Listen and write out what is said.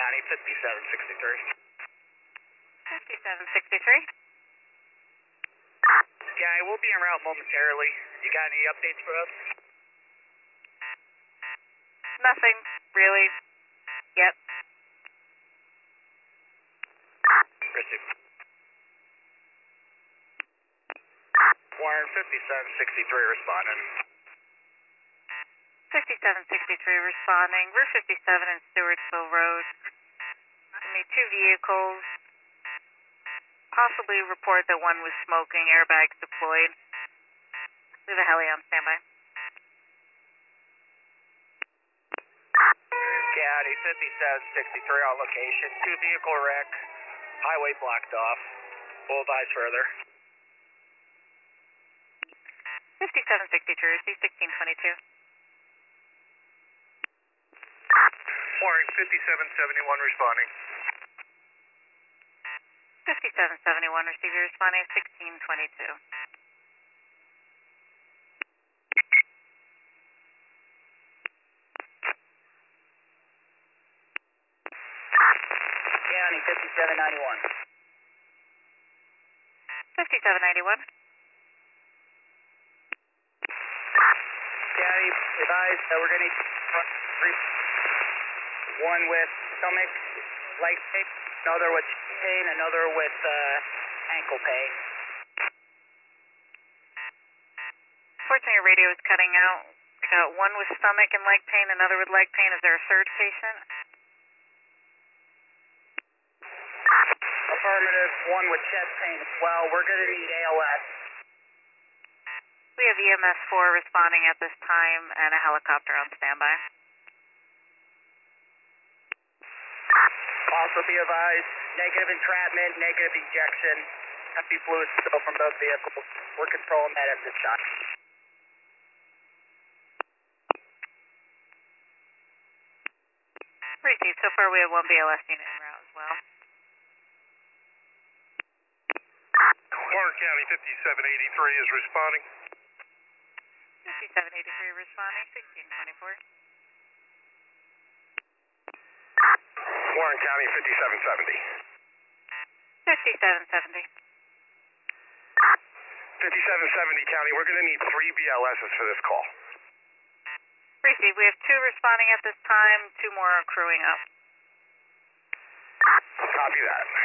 County, 5763. 5763. County, we'll be en route momentarily. You got any updates for us? Nothing, really. Yep. Received. Warren, 5763 responding. 5763 responding. Route 57 in Stewartsville Road. Give me two vehicles. Possibly report that one was smoking, airbags deployed. We have a heli on standby. County, 5763 on location. Two vehicle wreck. Highway blocked off. We'll advise further. 5763, receive 1622. Warren, 5771 responding. 5771, receive your responding 1622. County, 5791. 5791. County, advise we're going to need one with stomach, leg pain, another with pain, another with ankle pain. Unfortunately, your radio is cutting out. We got one with stomach and leg pain, another with leg pain. Is there a third patient? Affirmative, one with chest pain as well. We're going to need ALS. We have EMS 4 responding at this time and a helicopter on standby. Also be advised, negative entrapment, negative ejection, empty fluid spill from both vehicles. We're controlling that at this time. Received. So far we have one BLS unit en route as well. Warren County 5783 is responding. 5783 responding, 1624. Warren County 5770. 5770. 5770 County, we're going to need 3 BLSs for this call. Received. We have 2 responding at this time, 2 more are crewing up. Copy that.